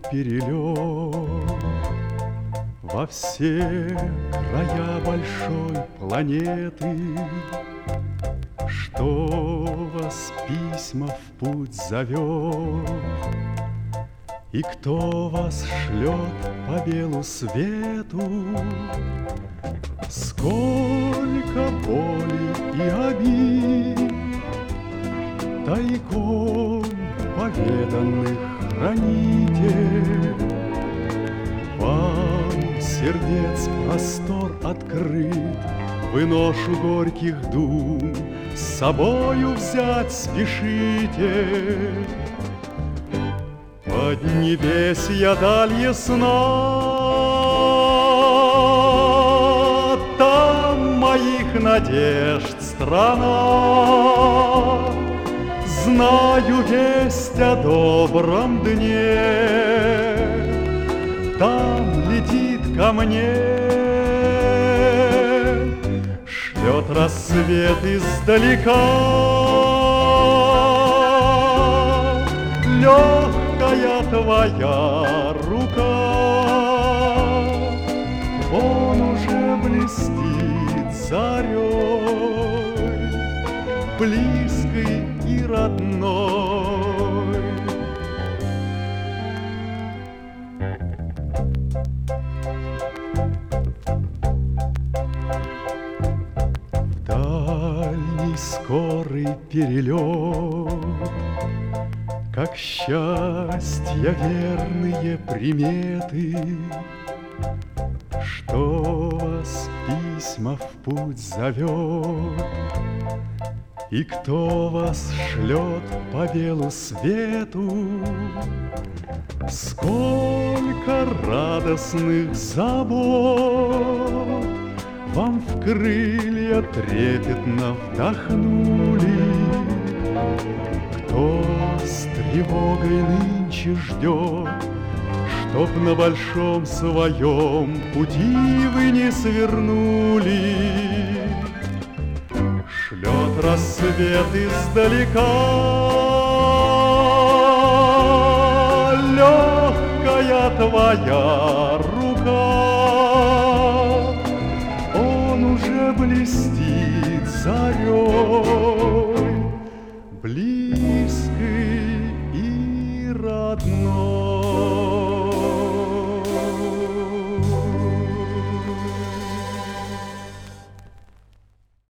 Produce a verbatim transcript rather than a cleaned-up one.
перелет во все края большой планеты. Что вас письма в путь зовет, и кто вас шлет по белу свету? Сколько боли и обид тайком поведанных храните. Вам сердец простор открыт, вы ношу горьких дум с собою взять спешите. Поднебесья даль ясна, там моих надежд страна. Знаю весть о добром дне, там летит ко мне. Шлет рассвет издалека, легкая твоя рука. Он уже блестит зарей, близкой и родной. Дальний скорый перелет, как счастья верные приметы. Что вас письма в путь зовет, и кто вас шлет по белу свету? Сколько радостных забот вам в крылья трепетно вдохнули. Кто с тревогой нынче ждет, чтоб на большом своем пути вы не свернули? Шлет рассвет издалека, легкая твоя рука. Он уже блестит зарей,